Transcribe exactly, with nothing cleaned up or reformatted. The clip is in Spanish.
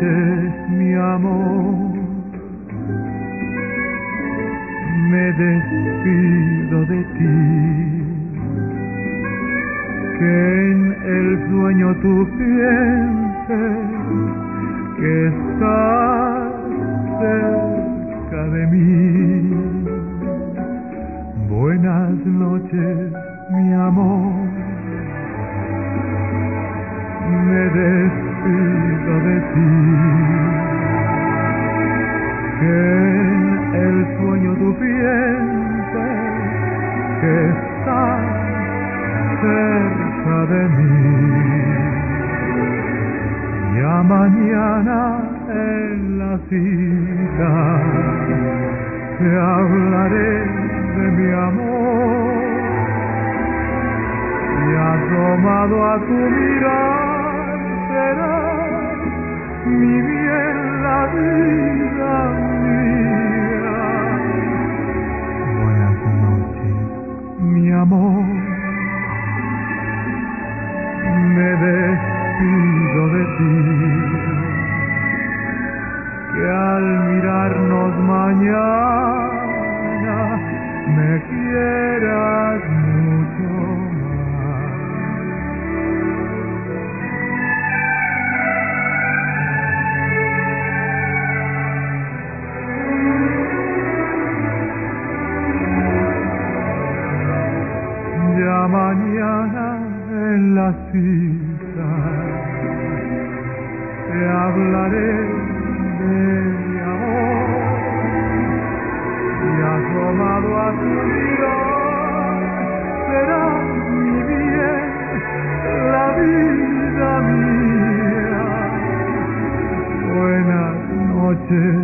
noches, mi amor, me despido de ti, que en el sueño tú pienses que estás cerca de mí. Buenas noches, mi amor, me despido de ti, que en el sueño tú pienses que estás cerca de mí. Ya mañana en la cita te hablaré de mi amor, y asomado a tu mirar será mi bien, la vida mía. Buenas noches, mi amor, me despido de ti, que al mirarnos mañana me quieras mucho más. Ya mañana en la cita te hablaré de mi amor, y asomado a tu mirar será mi bien, la vida mía. Buenas noches,